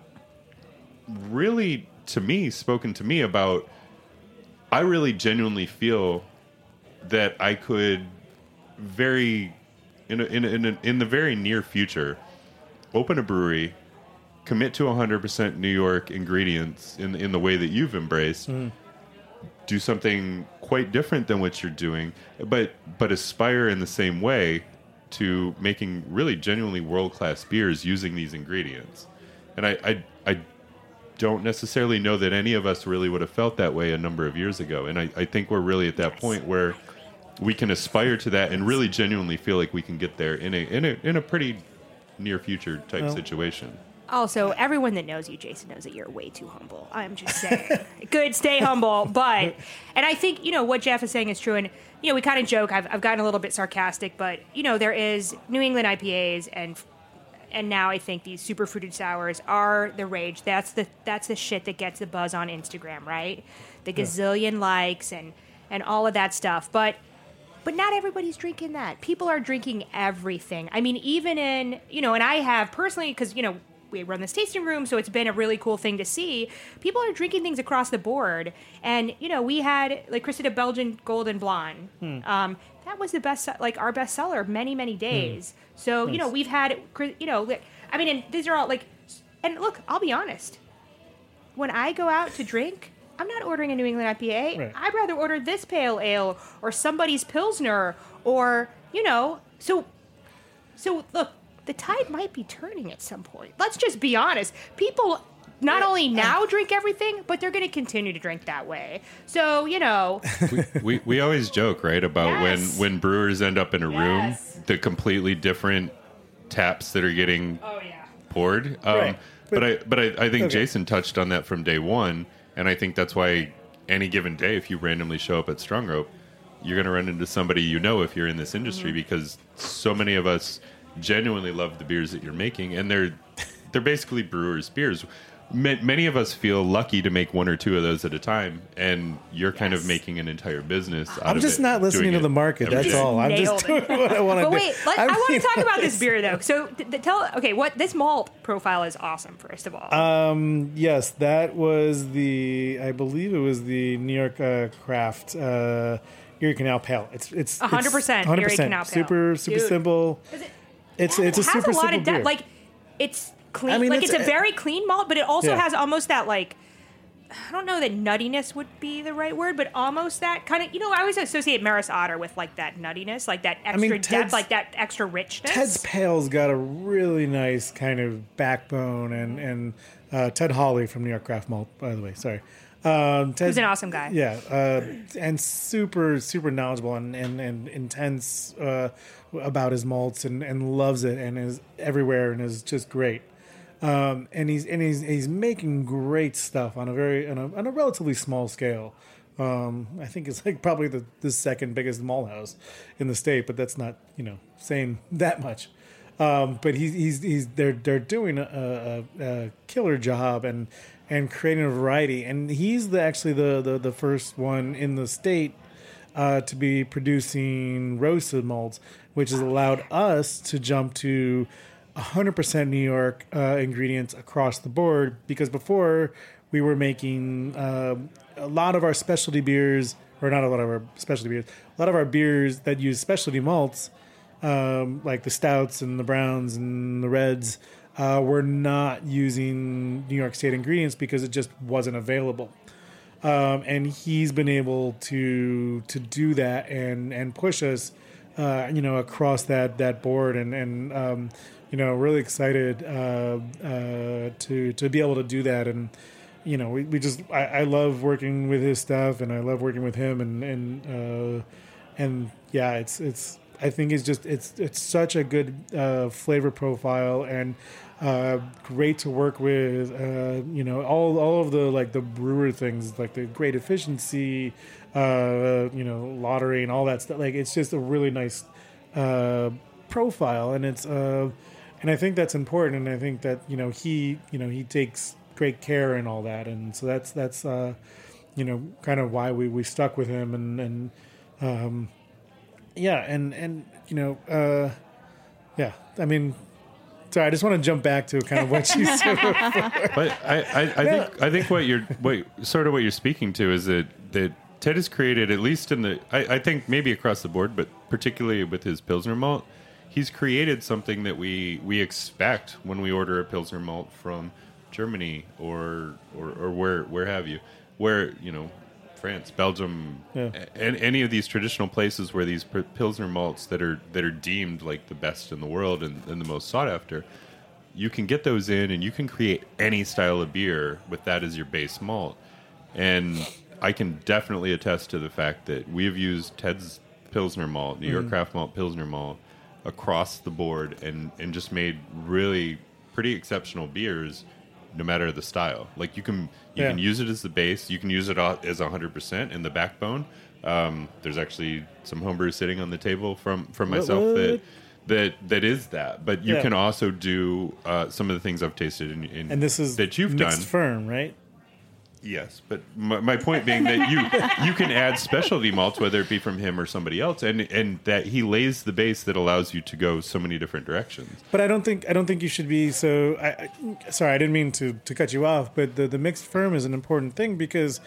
really to me spoken to me about. I really genuinely feel that I could very in a, in a, in, a, in the very near future. Open a brewery, commit to one hundred percent New York ingredients in in the way that you've embraced, mm. do something quite different than what you're doing, but but aspire in the same way to making really genuinely world-class beers using these ingredients. And I, I, I don't necessarily know that any of us really would have felt that way a number of years ago. And I, I think we're really at that yes. point where we can aspire to that and really genuinely feel like we can get there in a in a in a pretty near future type well, situation.
Also, everyone that knows you, Jason, knows that you're way too humble. I'm just saying. Good, stay humble. But, and I think, you know, what Jeff is saying is true. And, you know, we kind of joke, I've, I've gotten a little bit sarcastic, but, you know, there is New England I P As, and and now I think these super fruited sours are the rage. That's the that's the shit that gets the buzz on Instagram, right? The gazillion yeah. likes and, and all of that stuff. But But not everybody's drinking that. People are drinking everything. I mean, even in, you know, and I have personally, because, you know, we run this tasting room, so it's been a really cool thing to see. People are drinking things across the board. And, you know, we had, like, Krista de Belgian Golden Blonde. Hmm. Um, that was the best, like, our best seller many, many days. Hmm. So, nice. you know, we've had, you know, I mean, and these are all, like, And look, I'll be honest. When I go out to drink, I'm not ordering a New England I P A.
Right.
I'd rather order this pale ale or somebody's Pilsner or, you know, so, so look, the tide might be turning at some point. Let's just be honest. People not only now drink everything, but they're going to continue to drink that way. So, you know.
we, we, we always joke, right, about
Yes.
when, when brewers end up in a
Yes.
room, the completely different taps that are getting
Oh, yeah.
poured. Um,
Right.
But, I but I, I think
Okay.
Jason touched on that from day one, and I think that's why any given day, if you randomly show up at Strong Rope, you're going to run into somebody you know if you're in this industry,
Mm-hmm.
because so many of us genuinely love the beers that you're making, and they're they're basically brewers' beers. Ma- Many of us feel lucky to make one or two of those at a time, and you're kind of making an entire business out
I'm
of
just
it,
not listening
doing
to
it
the market.
every
That's
day.
all. I'm just
Nailed
doing
it.
what I want to
But
do.
wait, let, I,
I
want
mean,
to talk about this beer, though. So th- th- tell, okay, what this malt profile is awesome, first of all.
Um, yes, that was the. I believe it was the New York uh, Craft uh, Erie Canal Pale. It's it's
one hundred percent Erie Canal Pale.
Super super
Dude.
simple. It's it's a
it has
super
a lot
simple
of depth.
beer.
Like, it's clean.
I mean,
like,
it's
it's, a
a-
very clean malt, but it also
Yeah.
has almost that, like, I don't know that nuttiness would be the right word, but almost that kind of, you know, I always associate Maris Otter with, like, that nuttiness, like that extra
mean,
depth,
Ted's-
like that extra richness.
Ted's Pale's got a really nice kind of backbone, and and uh, Ted Hawley from New York Craft Malt, by the way. Sorry, um, Ted,
Who's an awesome guy.
Yeah, uh, and super super knowledgeable and and, and intense uh, about his malts, and, and loves it, and is everywhere, and is just great. Um, and he's and he's he's making great stuff on a very on a, on a relatively small scale. Um, I think it's like probably the, the second biggest malt house in the state, but that's not, you know, saying that much. Um, but he's he's he's they're they're doing a, a, a killer job and and creating a variety. And he's the, actually the, the the first one in the state uh, to be producing roasted malts, which has allowed us to jump to one hundred percent New York uh, ingredients across the board, because before we were making uh, a lot of our specialty beers, or not a lot of our specialty beers, a lot of our beers that use specialty malts, um, like the stouts and the browns and the reds, uh, were not using New York State ingredients because it just wasn't available. Um, and he's been able to to do that and and push us, uh, you know, across that that board, and and um, you know, really excited uh, uh, to to be able to do that. And you know, we, we just I, I love working with his stuff, and I love working with him, and and uh, and yeah, it's it's I think it's just it's it's such a good uh, flavor profile, and uh, great to work with. Uh, you know, all all of the like the brewer things, like the great efficiency, uh, you know, lottery and all that stuff. Like, it's just a really nice uh, profile, and it's uh, and I think that's important. And I think that, you know, he you know he takes great care in all that, and so that's that's uh, you know, kind of why we, we stuck with him, and and um, yeah, and and you know, uh, yeah, I mean. Sorry, I just want to jump back to kind of what you said before.
But I, I, I think I think what you're what sort of what you're speaking to is that that Ted has created, at least in the I, I think maybe across the board, but particularly with his Pilsner malt, he's created something that we we expect when we order a Pilsner malt from Germany or or, or where where have you, where, you know, France, Belgium,
Yeah.
and any of these traditional places where these p- Pilsner malts that are that are deemed like the best in the world and, and the most sought after, you can get those in and you can create any style of beer with that as your base malt. And I can definitely attest to the fact that we have used Ted's Pilsner malt, New York
Mhm.
Craft Malt Pilsner malt, across the board, and, and just made really pretty exceptional beers, no matter the style. Like, you can you
Yeah.
can use it as the base, you can use it all- as one hundred percent in the backbone. Um, there's actually some homebrew sitting on the table from, from
What-
myself
what?
that that that is that. But you
Yeah.
can also do uh, some of the things I've tasted in, in
And this is
that you've
mixed
done.
firm, right?
Yes, but my, my point being that you you can add specialty malts, whether it be from him or somebody else, and and that he lays the base that allows you to go so many different directions.
But I don't think I don't think you should be so. I, I, sorry, I didn't mean to, to cut you off. But the, the mixed firm is an important thing, because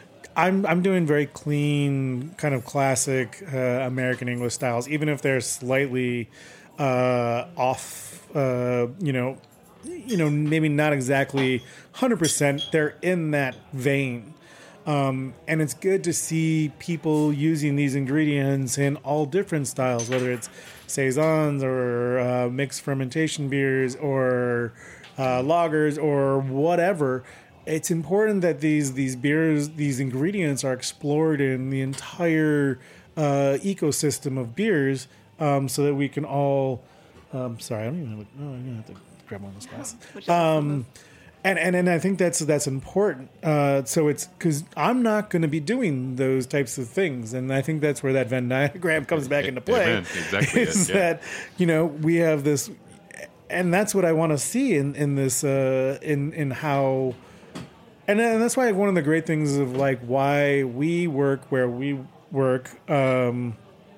I'm I'm doing very clean, kind of classic uh, American English styles, even if they're slightly uh, off. Uh, you know, you know, maybe not exactly one hundred percent, they're in that vein. Um, and it's good to see people using these ingredients in all different styles, whether it's saisons or uh, mixed fermentation beers or uh, lagers or whatever. It's important that these these beers, these ingredients are explored in the entire uh, ecosystem of beers, um, so that we can all. Um, sorry, I don't even know. What, oh, I'm gonna have to grab one of those glasses. Um, and, and and I think that's that's important. Uh, so it's because I'm not going to be doing those types of things, and I think that's where that Venn diagram comes back into play.
Amen. Exactly.
Is
it, yeah.
that you know we have this, and that's what I want to see in in this uh, in in how. And, and that's why one of the great things of like why we work where we work, um,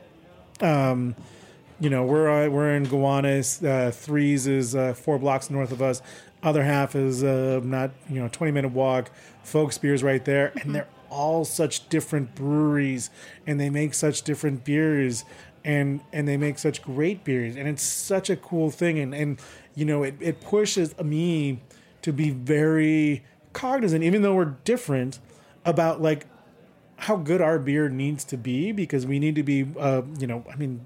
um, you know, we're uh, we're in Gowanus. Uh, Threes is uh, four blocks north of us. Other half is uh, not you know twenty minute walk. Folks Beers right there, mm-hmm. and they're all such different breweries, and they make such different beers, and and they make such great beers, and it's such a cool thing, and and you know it it pushes me to be very cognizant, even though we're different, about like how good our beer needs to be, because we need to be uh you know I mean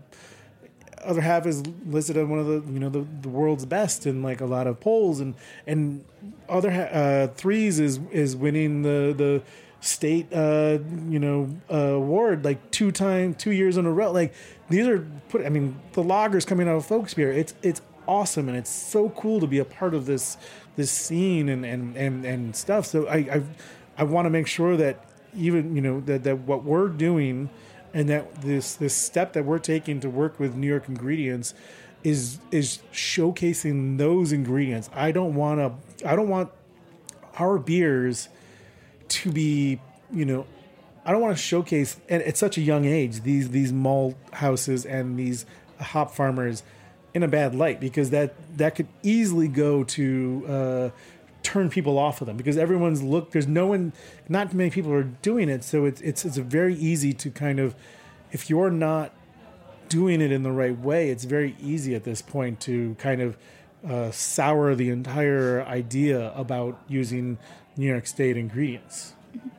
other half is listed as one of the you know the, the world's best in like a lot of polls, and and other ha- uh Threes is is winning the the state uh you know uh, award like two time two years in a row. Like these are put I mean the lagers coming out of Folks Beer, it's it's awesome, and it's so cool to be a part of this this scene and, and, and, and stuff. So I I, I want to make sure that even, you know, that, that what we're doing and that this this step that we're taking to work with New York Ingredients is is showcasing those ingredients. I don't want to I don't want our beers to be, you know, I don't want to showcase at, at such a young age these these malt houses and these hop farmers in a bad light, because that that could easily go to uh, turn people off of them, because everyone's look. There's no one, not many people are doing it, so it's it's it's very easy to kind of, if you're not doing it in the right way, it's very easy at this point to kind of uh, sour the entire idea about using New York State ingredients.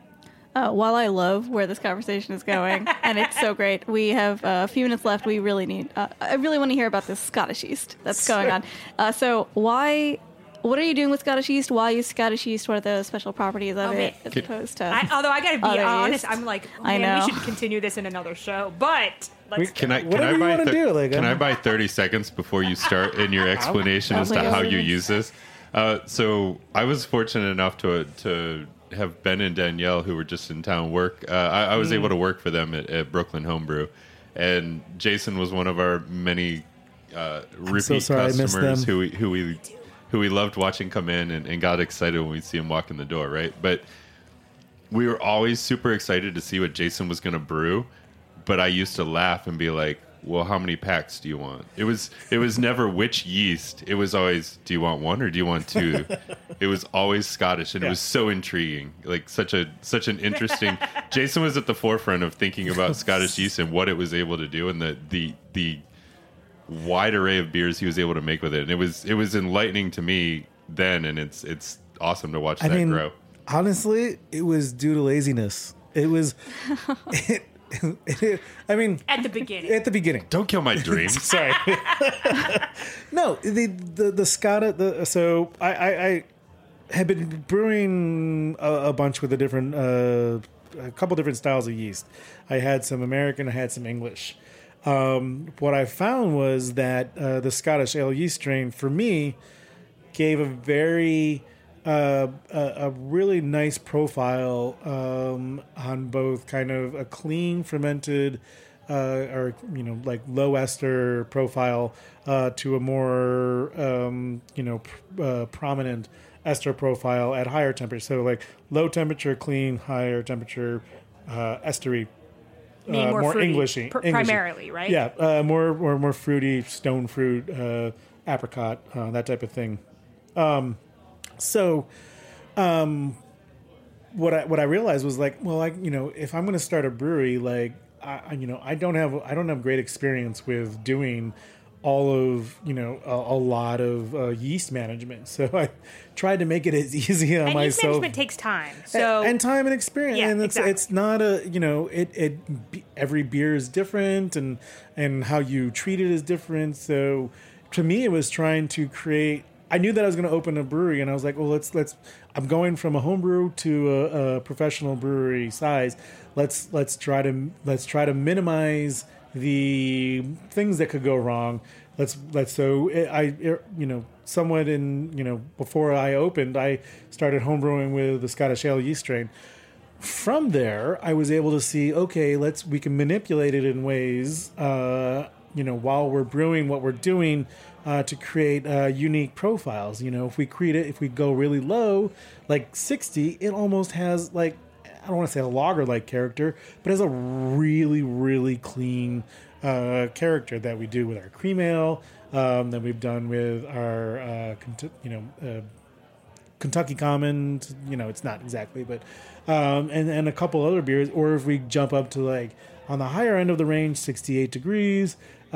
Uh, while I love where this conversation is going, and it's so great, we have uh, a few minutes left. We really need, uh, I really want to hear about this Scottish yeast that's going on. Uh, so why, what are you doing with Scottish yeast? Why use Scottish yeast? What are the special properties of
Okay.
it as opposed to
I, although I gotta be
other
honest,
yeast?
I'm like, oh,
I
man,
know.
we should continue this in another show. But let's
Can I can
Whatever
I
you
buy
wanna
thir-
do, like,
can
I'm-
I buy thirty seconds before you start in your explanation
I'll
as to
take
how
over
you
this.
use this? Uh, so I was fortunate enough to to have Ben and Danielle, who were just in town, work. Uh, I, I was
Mm.
able to work for them at, at Brooklyn Homebrew, and Jason was one of our many uh, repeat
so sorry, I missed
customers
them.
who we who we who we loved watching come in and, and got excited when we see him walk in the door. Right, but we were always super excited to see what Jason was going to brew. But I used to laugh and be like, well, how many packs do you want? It was it was never which yeast. It was always, do you want one or do you want two? It was always Scottish, and
Yeah.
it was so intriguing. Like such a such an interesting. Jason was at the forefront of thinking about Scottish yeast and what it was able to do, and the the the wide array of beers he was able to make with it. And it was it was enlightening to me then, and it's it's awesome to watch
I
that
mean,
grow.
honestly, it was due to laziness. It was. It, it, I mean,
at the beginning.
At the beginning.
Don't kill my dreams.
Sorry. No, the the the Scotta. The so I I, I had been brewing a, a bunch with a different uh, a couple different styles of yeast. I had some American. I had some English. Um, what I found was that uh, the Scottish ale yeast strain for me gave a very Uh, a, a really nice profile um, on both kind of a clean fermented uh, or, you know, like low ester profile uh, to a more, um, you know, pr- uh, prominent ester profile at higher temperature. So like low temperature, clean, higher temperature, uh, estery.
Meaning
uh,
more
more
fruity,
Englishy,
pr-
Englishy.
primarily, right?
Yeah, uh, more or more fruity, stone fruit, uh, apricot, uh, that type of thing. Um, so, um, what I what I realized was like, well, like you know, if I'm going to start a brewery, like I, I- you know, I don't have I don't have great experience with doing all of you know a, a lot of uh, yeast management. So I tried to make it as easy on
and
myself.
yeast management takes time, so
and, and time and experience.
Yeah,
and it's
exactly.
it's not a you know it it every beer is different, and and how you treat it is different. So to me, it was trying to create. I knew that I was going to open a brewery, and I was like, well, let's let's. I'm going from a home brew to a, a professional brewery size. Let's let's try to let's try to minimize the things that could go wrong. Let's let's so I you know somewhat in you know before I opened, I started homebrewing with the Scottish Ale yeast strain. From there, I was able to see, okay, let's we can manipulate it in ways uh, you know while we're brewing what we're doing uh, to create uh, unique profiles. You know, if we create it, if we go really low, like sixty, it almost has like. I don't want to say a lager-like character, but has a really, really clean uh, character that we do with our cream ale, um, that we've done with our, uh, you know, uh, Kentucky Common. You know, it's not exactly, but um, and and a couple other beers. Or if we jump up to like on the higher end of the range, sixty-eight degrees,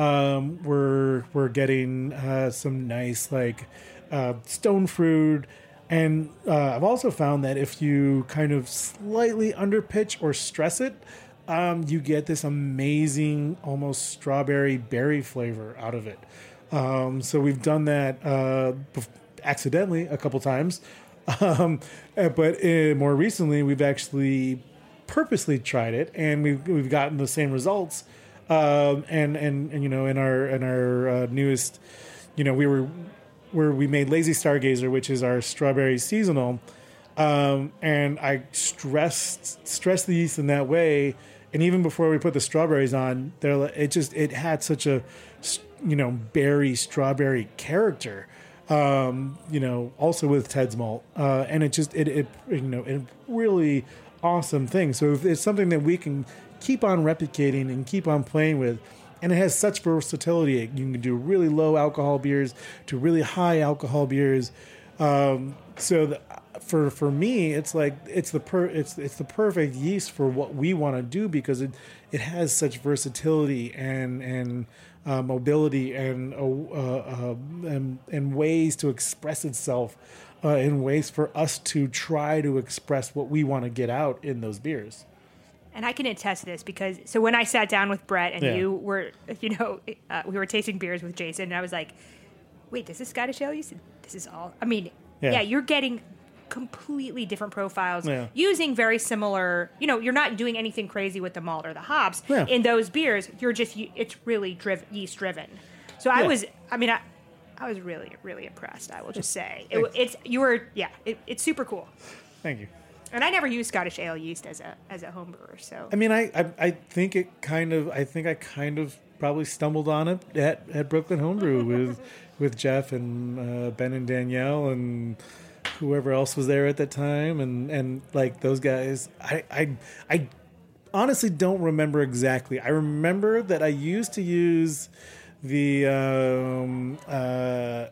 um, we're we're getting uh, some nice like uh, stone fruit. And uh, I've also found that if you kind of slightly underpitch or stress it, um, you get this amazing, almost strawberry berry flavor out of it. Um, so we've done that uh, bef- accidentally a couple times. Um, but uh, more recently, we've actually purposely tried it, and we've, we've gotten the same results. Um, and, and, and, you know, in our, in our uh, newest, you know, we were... where we made Lazy Stargazer, which is our strawberry seasonal, um, and I stressed stressed the yeast in that way. And even before we put the strawberries on, there it just it had such a you know berry strawberry character, um, you know, also with Ted's malt, uh, and it just it, it you know it really awesome thing. So if it's something that we can keep on replicating and keep on playing with. And it has such versatility. You can do really low alcohol beers to really high alcohol beers. Um, so the, for for me, it's like it's the per, it's it's the perfect yeast for what we want to do because it it has such versatility and and uh, mobility and, uh, uh, and and ways to express itself uh, in ways for us to try to express what we want to get out in those beers.
And I can attest to this because, so when I sat down with Brett and
Yeah.
you were, you know, uh, we were tasting beers with Jason, and I was like, wait, this is Scottish Ale? You said, this is all, I mean,
Yeah.
yeah, you're getting completely different profiles
Yeah.
using very similar, you know, you're not doing anything crazy with the malt or the hops.
Yeah.
In those beers, you're just, it's really driv- yeast driven. So I
Yeah.
was, I mean, I, I was really, really impressed, I will just say. It,
Thanks.
it's, you were, yeah, it, it's super cool.
Thank you.
And I never used Scottish Ale yeast as a as a home brewer, so.
I mean, I, I I think it kind of I think I kind of probably stumbled on it at, at Brooklyn Homebrew with with Jeff and uh, Ben and Danielle and whoever else was there at that time and, and like those guys. I, I I honestly don't remember exactly. I remember that I used to use the um, uh,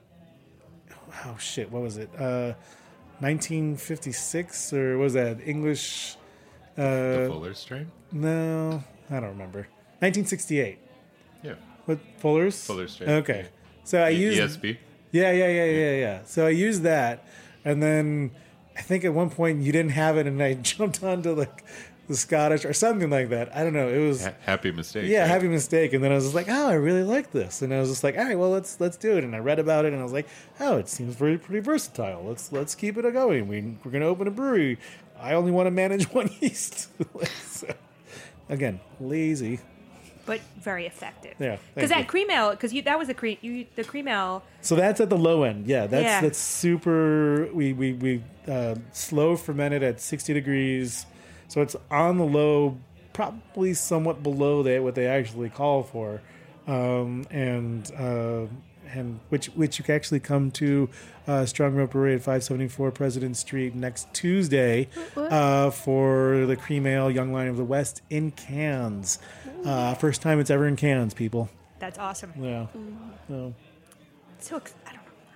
oh shit, what was it? Uh, nineteen fifty-six or was that English? Uh,
The Fuller strain?
No, I don't remember. nineteen sixty-eight.
Yeah.
What Fuller's?
Fuller strain.
Okay, so I
E-
used
E S B?
Yeah, yeah, yeah, yeah, yeah. So I used that, and then I think at one point you didn't have it, and I jumped onto like the Scottish or something like that. I don't know. It was
Ha- happy mistake.
yeah,
right?
happy mistake. And then I was just like, oh, I really like this. And I was just like, all right, well, let's let's do it. And I read about it, and I was like, oh, it seems very pretty versatile. Let's let's keep it going. We we're gonna open a brewery. I only want to manage one yeast. So, again, lazy.
But very effective.
Yeah, thank
Because that
you.
cream ale, because that was the cream, you, the cream ale.
So that's at the low end. Yeah, that's
Yeah.
that's super. We we we uh, slow fermented at sixty degrees, so it's on the low, probably somewhat below that what they actually call for, um, and uh, and which which you can actually come to uh, Strong Rope Brewery at five seventy-four President Street next Tuesday uh, for the cream ale Young Lion of the West in cans. Uh, first time it's ever in cans, people.
That's awesome.
Yeah. So.
So ex- I don't know.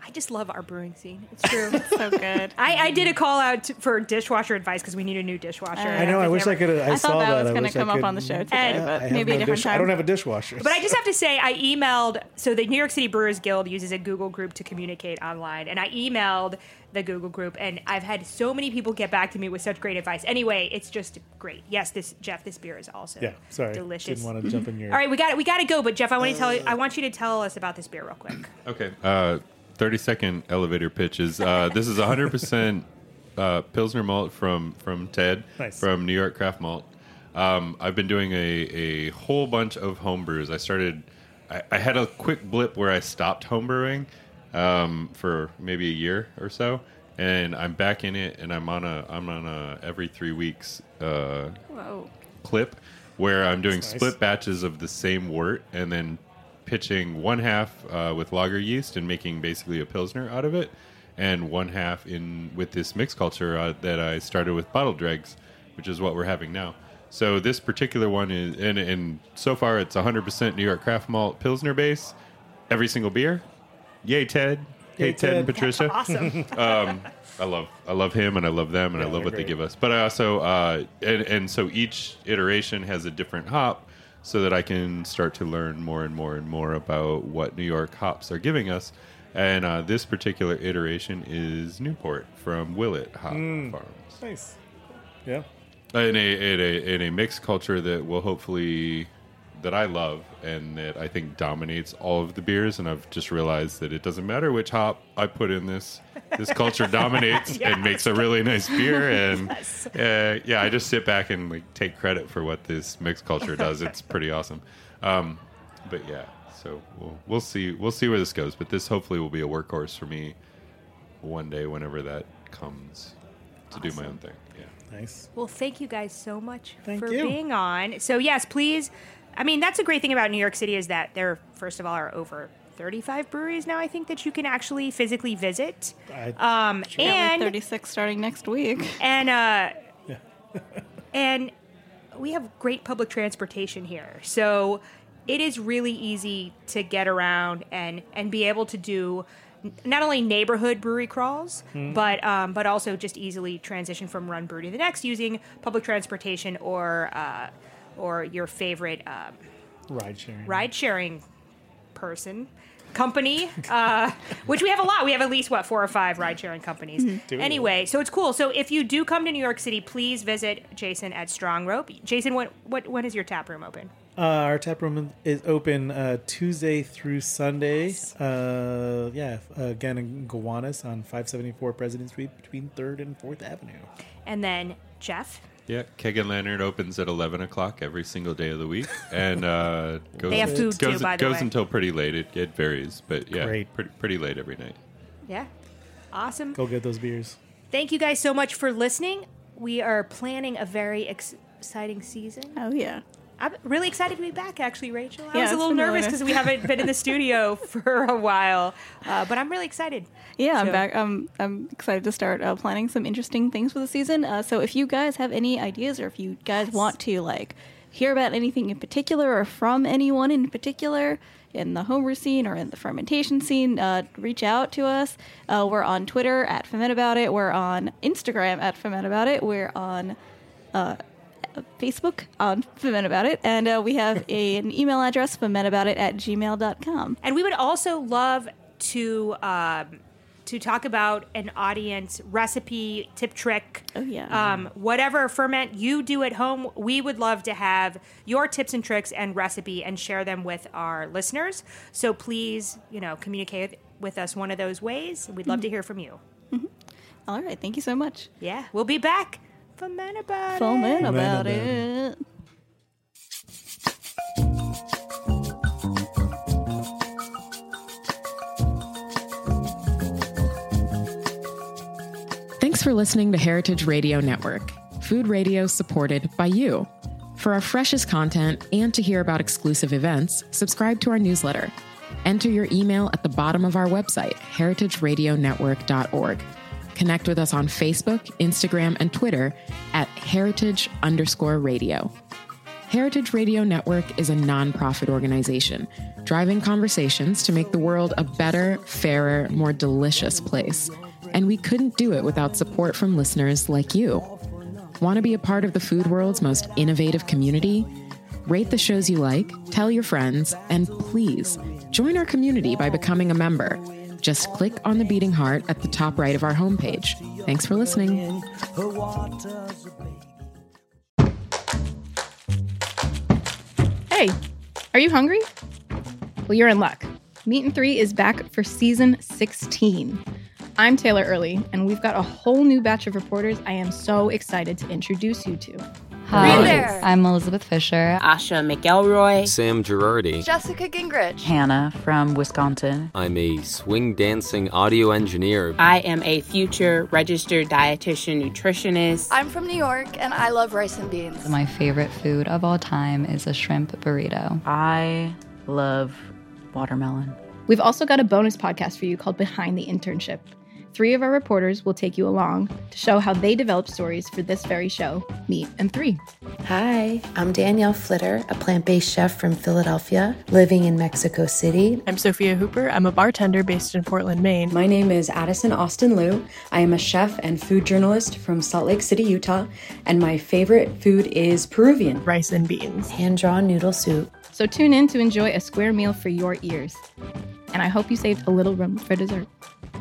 I just love our brewing scene. It's true.
It's so good.
I, I did a call out to, for dishwasher advice because we need a new dishwasher.
I know. I wish I could. I,
I
saw
thought that
that
was
I
going to
wish I
come up
could-
on the show today,
And-
but
I have
maybe
no
a different
dish-
time.
I don't have a dishwasher.
But I just have to say, I emailed. So the New York City Brewers Guild uses a Google group to communicate online, and I emailed the Google group, and I've had so many people get back to me with such great advice. Anyway, it's just great. Yes, this Jeff, this beer is also
Yeah, sorry.
delicious.
Didn't want to jump in your.
All right, we got we got to go. But Jeff, I want to tell you, I want you to tell us about this beer real quick.
Okay. Uh, thirty second elevator pitches. Uh, this is one hundred percent uh, Pilsner malt from from Ted
Nice.
from New York Craft Malt. Um, I've been doing a, a whole bunch of home brews. I started. I, I had a quick blip where I stopped homebrewing um, for maybe a year or so, and I'm back in it. And I'm on a I'm on a every three weeks uh,
Whoa.
clip where I'm doing
That's nice.
split batches of the same wort and then pitching one half uh, with lager yeast and making basically a pilsner out of it, and one half in with this mixed culture uh, that I started with bottle dregs, which is what we're having now. So this particular one is, and, and so far it's one hundred percent New York Craft Malt Pilsner base, every single beer. Yay, Ted! Hey,
Yay,
Ted, and
Ted.
Patricia.
Awesome.
um, I love I love him and I love them and
Yeah,
I love
they're
what they
great.
give us. But I also uh, and and so each iteration has a different hop, so that I can start to learn more and more and more about what New York hops are giving us. And uh, this particular iteration is Newport from Willett Hop
Mm.
Farms.
Nice. Yeah.
In a, in a in a mixed culture that will hopefully that I love and that I think dominates all of the beers. And I've just realized that it doesn't matter which hop I put in this. This culture dominates
Yeah.
and makes a really nice beer. And
Yes.
uh, yeah, I just sit back and like take credit for what this mixed culture does. It's pretty awesome. Um, but yeah, so we'll we'll see we'll see where this goes. But this hopefully will be a workhorse for me one day whenever that comes to do my own thing. Yeah.
Nice.
Well, thank you guys so much
Thank
for
you.
being on. So yes, please. I mean, that's a great thing about New York City is that there, first of all, are over thirty-five breweries now. I think that you can actually physically visit.
I,
Um,
Yeah, like
and
thirty-six starting next week.
and uh, and we have great public transportation here, so it is really easy to get around and and be able to do n- not only neighborhood brewery crawls, but um, but also just easily transition from one brewery to the next using public transportation or uh, or your favorite um,
ride sharing.
ride sharing person company, uh, which we have a lot. We have at least what four or five ride sharing companies.
Do we?
Anyway, so it's cool. So if you do come to New York City, please visit Jason at Strong Rope. Jason, what what when is your tap room open?
Uh, our tap room is open uh, Tuesday through Sunday. Uh, yeah, uh, again in Gowanus on five seventy-four President Street between third and fourth Avenue.
And then Jeff.
Yeah, Keg and Lantern opens at eleven o'clock every single day of the week, and uh, goes,
They have food, too,
goes,
by the
goes
way.
until pretty late. It, it varies, but yeah,
Great.
pretty, pretty late every night.
Yeah, awesome.
Go get those beers.
Thank you guys so much for listening. We are planning a very ex- exciting season.
Oh, yeah.
I'm really excited to be back, actually, Rachel. I
Yeah,
was a
it's
little
been really
nervous
nice.
because we haven't been in the studio for a while, uh, but I'm really excited.
Yeah, I'm
So-
back. Um, I'm excited to start uh, planning some interesting things for the season. Uh, so if you guys have any ideas or if you guys want to like hear about anything in particular or from anyone in particular in the homebrew scene or in the fermentation scene, uh, reach out to us. Uh, we're on Twitter at Ferment About It. We're on Instagram at Ferment About It. We're on uh, Facebook on Ferment About It. And uh, we have a, an email address, fermentaboutit at gmail dot com.
And we would also love to um, to talk about an audience recipe, tip, trick.
Oh, yeah.
Um, whatever ferment you do at home, we would love to have your tips and tricks and recipe and share them with our listeners. So please, you know, communicate with us one of those ways. We'd love to hear from you.
All right. Thank you so much.
Yeah, we'll be back. Ferment about
Ferment
it.
About
about
It.
Thanks for listening to Heritage Radio Network, food radio supported by you. For our freshest content and to hear about exclusive events, subscribe to our newsletter. Enter your email at the bottom of our website, heritage radio network dot org. Connect with us on Facebook, Instagram, and Twitter at heritage underscore radio. Heritage Radio Network is a nonprofit organization driving conversations to make the world a better, fairer, more delicious place. And we couldn't do it without support from listeners like you. Want to be a part of the food world's most innovative community? Rate the shows you like, tell your friends, and please join our community by becoming a member. Just click on the beating heart at the top right of our homepage. Thanks for listening.
Hey, are you hungry? Well, you're in luck. Meat and Three is back for season sixteen. I'm Taylor Early, and we've got a whole new batch of reporters I am so excited to introduce you to.
Hi, I'm Elizabeth Fisher.
Asha McElroy.
Sam Girardi.
Jessica Gingrich.
Hannah from Wisconsin.
I'm a swing dancing audio engineer.
I am a future registered dietitian nutritionist.
I'm from New York, and I love rice and beans.
My favorite food of all time is a shrimp burrito.
I love watermelon.
We've also got a bonus podcast for you called Behind the Internship. Three of our reporters will take you along to show how they develop stories for this very show, Meat and Three.
Hi, I'm Danielle Flitter, a plant-based chef from Philadelphia, living in Mexico City.
I'm Sophia Hooper. I'm a bartender based in Portland, Maine.
My name is Addison Austin Liu. I am a chef and food journalist from Salt Lake City, Utah, and my favorite food is Peruvian.
Rice and beans.
Hand-drawn noodle soup.
So tune in to enjoy a square meal for your ears. And I hope you saved a little room for dessert.